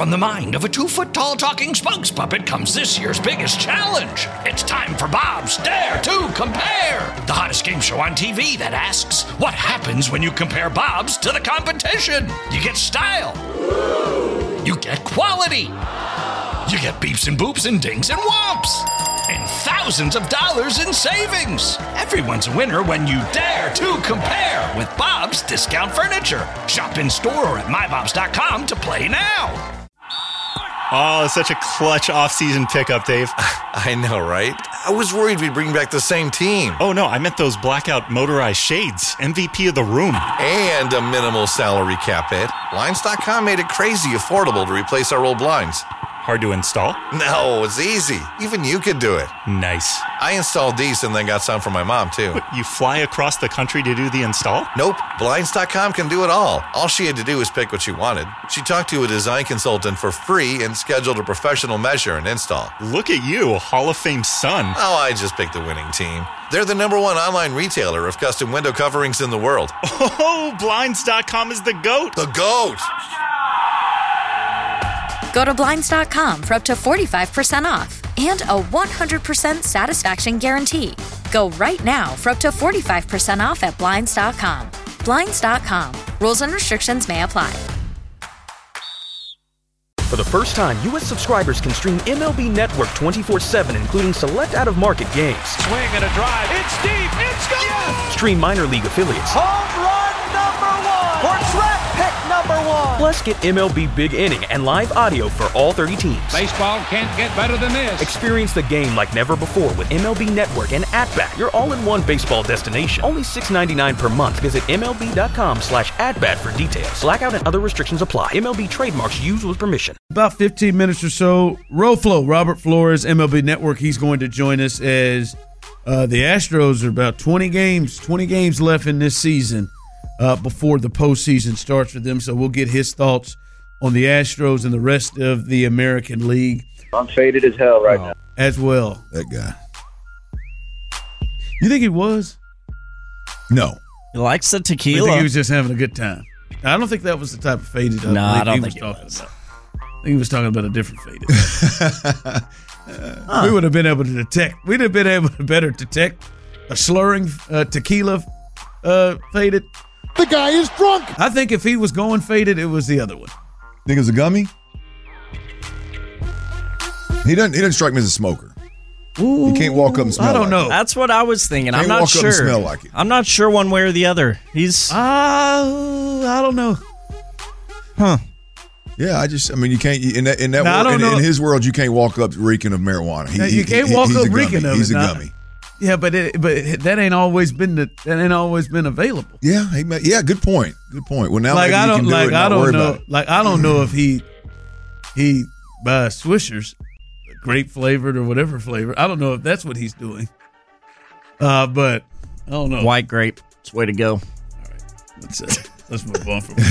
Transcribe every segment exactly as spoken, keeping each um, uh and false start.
From the mind of a two-foot-tall talking spokes puppet comes this year's biggest challenge. It's time for Bob's Dare to Compare, the hottest game show on T V that asks, what happens when you compare Bobs to the competition? You get style. You get quality. You get beeps and boops and dings and whomps. And thousands of dollars in savings. Everyone's a winner when you dare to compare with Bob's Discount Furniture. Shop in store or at my bobs dot com to play now. Oh, such a clutch off-season pickup, Dave. I know, right? I was worried we'd bring back the same team. Oh, no, I meant those blackout motorized shades. M V P of the room. And a minimal salary cap hit. Blinds dot com made it crazy affordable to replace our old blinds. Hard to install? No, it's easy. Even you could do it. Nice. I installed these and then got some for my mom, too. What, you fly across the country to do the install? Nope. Blinds dot com can do it all. All she had to do was pick what she wanted. She talked to a design consultant for free and scheduled a professional measure and install. Look at you, Hall of Fame son. Oh, I just picked the winning team. They're the number one online retailer of custom window coverings in the world. Oh, Blinds dot com is the GOAT. The GOAT! Go to Blinds dot com for up to forty-five percent off and a one hundred percent satisfaction guarantee. Go right now for up to forty-five percent off at Blinds dot com. Blinds dot com. Rules and restrictions may apply. For the first time, U S subscribers can stream M L B Network twenty-four seven, including select out-of-market games. Swing and a drive. It's deep. It's gone. Yes! Stream minor league affiliates. Home run number one. Or draft pick number one. Plus, get M L B Big Inning and live audio for all thirty teams. Baseball can't get better than this. Experience the game like never before with M L B Network and At-Bat, your all-in-one baseball destination. Only six dollars and ninety-nine cents per month. Visit M L B dot com slash at-bat for details. Blackout and other restrictions apply. M L B trademarks used with permission. About fifteen minutes or so, Roflo, Robert Flores, M L B Network, he's going to join us as uh, the Astros are about twenty games, twenty games left in this season uh, before the postseason starts for them. So we'll get his thoughts on the Astros and the rest of the American League. I'm faded as hell right oh, now. As well. That guy. You think he was? No. He likes the tequila. I think he was just having a good time. I don't think that was the type of faded. No, I don't he think was it talking was. about. I think he was talking about a different faded. uh, we would have been able to detect. We'd have been able to better detect a slurring uh, tequila uh, faded. The guy is drunk. I think if he was going faded, it was the other one. Think it was a gummy? He doesn't. He doesn't strike me as a smoker. Ooh, he can't walk up and smell. I don't like know. It. That's what I was thinking. Can't I'm not walk sure. Up and smell like it. I'm not sure one way or the other. He's. Uh, I don't know. Huh. Yeah, I just. I mean, you can't in that in that no, world, in, in his world, you can't walk up reeking of marijuana. He, no, you he, can't he, walk he's up a reeking gummy. of He's it. a Now, gummy. Yeah, but it, but that ain't always been the that ain't always been available. Yeah, he may, yeah. Good point. Good point. Well, now like maybe I you don't can do like it and I not don't worry know about it. like I don't know if he he buys Swishers, grape flavored or whatever flavor. I don't know if that's what he's doing. Uh, but I don't know. White grape. It's the way to go. All right, let's uh, let's move on from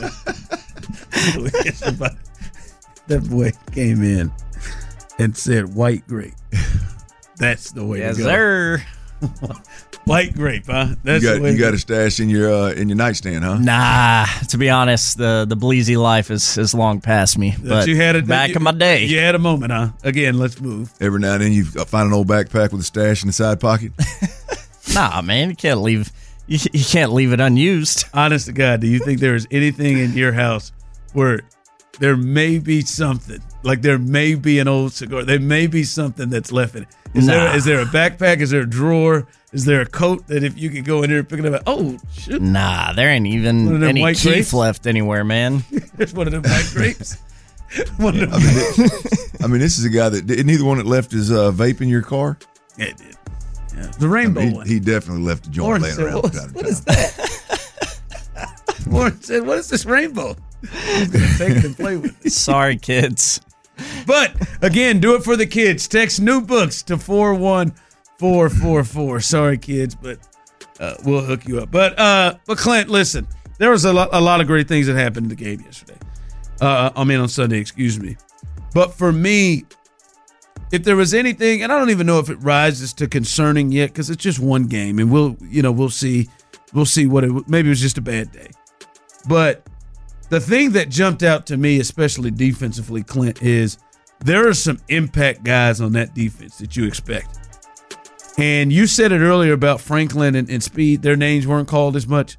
somebody. That boy came in and said white grape. That's the way Yes, to go. sir. White grape, huh? That's You the got way you to got go. a stash in your uh, in your nightstand, huh? Nah, to be honest, the the bleezy life is, is long past me. That But you had it back you, in my day. You had a moment, huh? Again, let's move. Every now and then you find an old backpack with a stash in the side pocket. Nah, man, you can't leave you, you can't leave it unused. Honest to God, do you think there is anything in your house where there may be something, like there may be an old cigar, there may be something that's left in it? Is Nah. there is there a backpack? Is there a drawer? Is there a coat that if you could go in there and pick it up, oh shit, Nah, there ain't One of even them any white keef grapes? left anywhere, man. there's one of them white grapes. One of them. I mean, I mean, this is a guy that isn't he the one that left his uh, vape in your car? Yeah, it did. Yeah. The rainbow I mean, one. he, he definitely left the joint Warren laying said, around. what, from time to what time. is that? Warren said, what is this rainbow? He's going to take it and play with it. Sorry, kids. But, again, do it for the kids. Text new books to four one four four four. Sorry, kids, but uh, we'll hook you up. But, uh, but Clint, listen, there was a lot, a lot of great things that happened in the game yesterday. Uh, I mean, on Sunday, excuse me. But for me, if there was anything, and I don't even know if it rises to concerning yet because it's just one game, and we'll, you know, we'll see, we'll see what it. Maybe it was just a bad day, but the thing that jumped out to me, especially defensively, Clint, is there are some impact guys on that defense that you expect. And you said it earlier about Franklin and, and Speed. Their names weren't called as much.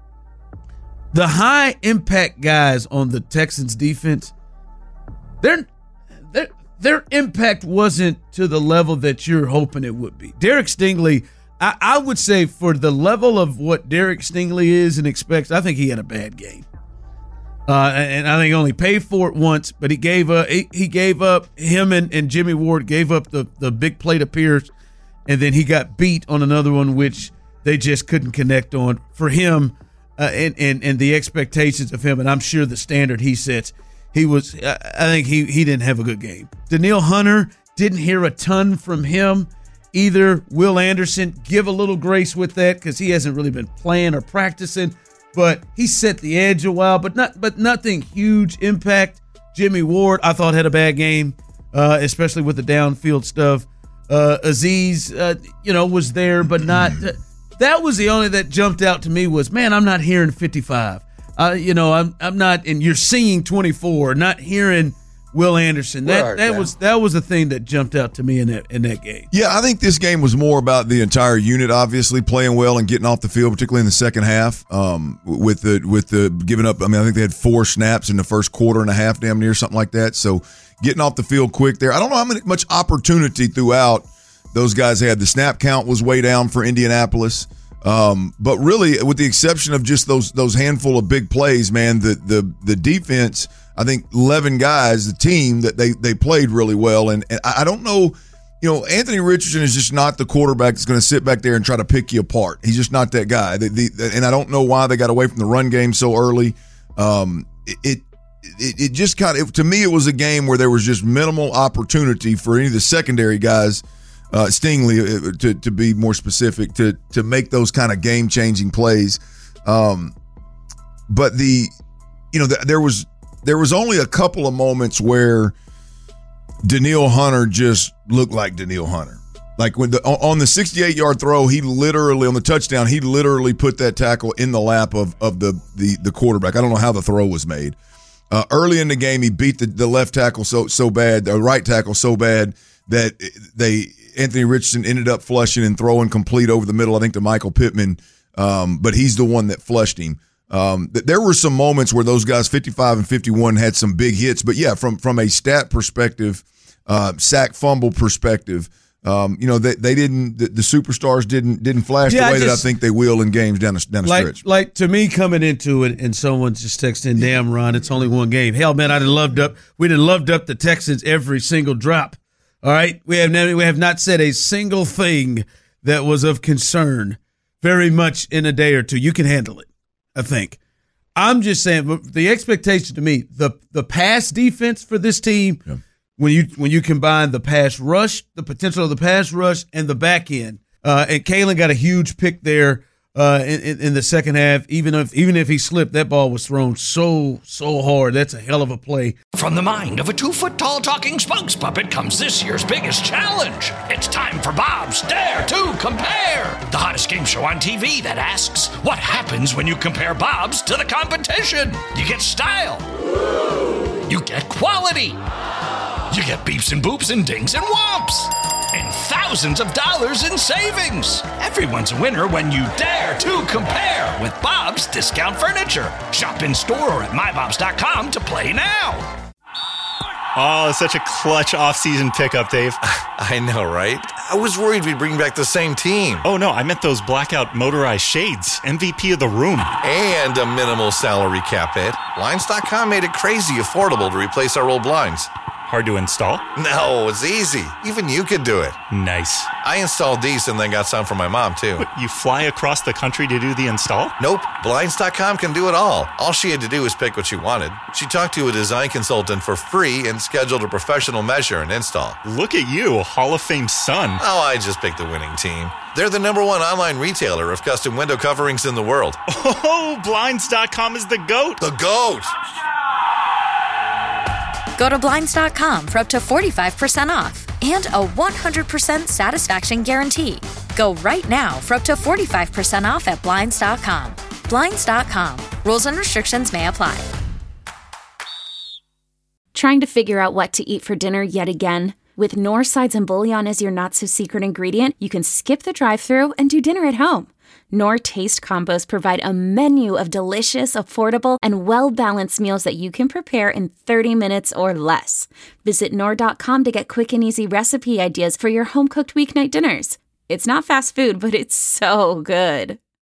The high impact guys on the Texans defense, their, their, their impact wasn't to the level that you're hoping it would be. Derek Stingley, I, I would say for the level of what Derek Stingley is and expects, I think he had a bad game. Uh, and I think he only paid for it once, but he gave up, he, he gave up, him and, and Jimmy Ward gave up the, the big play to Pierce, and then he got beat on another one, which they just couldn't connect on. For him, uh, and, and, and the expectations of him, and I'm sure the standard he sets, he was, I think he, he didn't have a good game. Danielle Hunter, didn't hear a ton from him either. Will Anderson, give a little grace with that because he hasn't really been playing or practicing, but he set the edge a while, but not, but nothing huge impact. Jimmy Ward, I thought, had a bad game, uh, especially with the downfield stuff. Uh, Aziz, uh, you know, was there, but not. Uh, that was the only that jumped out to me was, man, I'm not hearing fifty-five. Uh, you know, I'm I'm not, and you're seeing twenty-four, not hearing Will Anderson. That Right, that yeah. was that was the thing that jumped out to me in that in that game. Yeah, I think this game was more about the entire unit, obviously playing well and getting off the field, particularly in the second half. Um, with the with the giving up, I mean, I think they had four snaps in the first quarter and a half, damn near something like that. So getting off the field quick there. I don't know how many, much opportunity throughout those guys had. The snap count was way down for Indianapolis. Um, but really, with the exception of just those those handful of big plays, man, the the the defense, I think eleven guys, the team, that they they played really well. And, and I don't know, you know, Anthony Richardson is just not the quarterback that's going to sit back there and try to pick you apart. He's just not that guy. The, the, and I don't know why they got away from the run game so early. Um, it, it it it just kind of, to me, it was a game where there was just minimal opportunity for any of the secondary guys. Uh, Stingley, to to be more specific, to to make those kind of game changing plays, um, but the, you know, the, there was there was only a couple of moments where Danielle Hunter just looked like Danielle Hunter. Like when the on the sixty-eight yard throw, he literally on the touchdown, he literally put that tackle in the lap of of the the the quarterback. I don't know how the throw was made. Uh, early in the game, he beat the, the left tackle so so bad, the right tackle so bad that they. Anthony Richardson ended up flushing and throwing complete over the middle, I think, to Michael Pittman, um, but he's the one that flushed him. Um, th- there were some moments where those guys, fifty-five and fifty-one, had some big hits. But, yeah, from from a stat perspective, uh, sack fumble perspective, um, you know, they, they didn't the, – the superstars didn't didn't flash Yeah, the way I that I just- think they will in games down the, down the Like, stretch. like to me, coming into it, and someone's just texting, "Damn, Ron, it's only one game." Hell, man, I'd have loved up. We'd have loved up the Texans every single drop. All right, we have not, we have not said a single thing that was of concern very much in a day or two. You can handle it, I think. I'm just saying, but the expectation to me, the the pass defense for this team, Yeah. when you when you combine the pass rush, the potential of the pass rush, and the back end, uh, and Kalen got a huge pick there uh, in, in, in the second half. Even if even if he slipped, that ball was thrown so so hard. That's a hell of a play. From the mind of a two-foot-tall talking spokes puppet comes this year's biggest challenge. It's time for Bob's Dare to Compare, the hottest game show on T V that asks, what happens when you compare Bob's to the competition? You get style. You get quality. You get beeps and boops and dings and whomps. And thousands of dollars in savings. Everyone's a winner when you dare to compare with Bob's Discount Furniture. Shop in store or at my bobs dot com to play now. Oh, such a clutch off-season pickup, Dave. I know, right? I was worried we'd bring back the same team. Oh, no, I meant those blackout motorized shades. M V P of the room. And a minimal salary cap hit. Blinds dot com made it crazy affordable to replace our old blinds. Hard to install? No, it's easy. Even you could do it. Nice. I installed these and then got some for my mom, too. What, you fly across the country to do the install? Nope. Blinds dot com can do it all. All she had to do was pick what she wanted. She talked to a design consultant for free and scheduled a professional measure and install. Look at you, Hall of Fame son. Oh, I just picked the winning team. They're the number one online retailer of custom window coverings in the world. Oh, Blinds dot com is the GOAT. The GOAT! Go to Blinds dot com for up to forty-five percent off and a one hundred percent satisfaction guarantee. Go right now for up to forty-five percent off at Blinds dot com. Blinds dot com. Rules and restrictions may apply. Trying to figure out what to eat for dinner yet again? With Knorr sides and bouillon as your not-so-secret ingredient, you can skip the drive-thru and do dinner at home. Knorr Taste Combos provide a menu of delicious, affordable, and well-balanced meals that you can prepare in thirty minutes or less. Visit Knorr dot com to get quick and easy recipe ideas for your home-cooked weeknight dinners. It's not fast food, but it's so good.